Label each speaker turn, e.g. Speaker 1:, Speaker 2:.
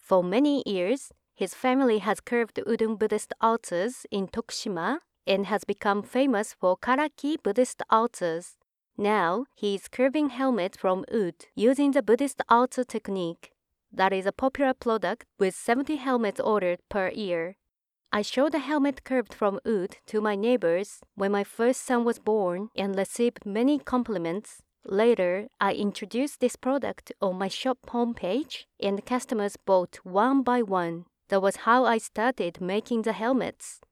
Speaker 1: For many years, his family has carved wooden Buddhist altars in Tokushima and has become famous for Karaki Buddhist altars. Now, he is carving helmets from wood using the Buddhist altar technique. That is a popular product with 70 helmets ordered per year. I showed a helmet carved from wood to my neighbors when my first son was born and received many compliments. Later, I introduced this product on my shop homepage and customers bought one by one. That was how I started making the helmets.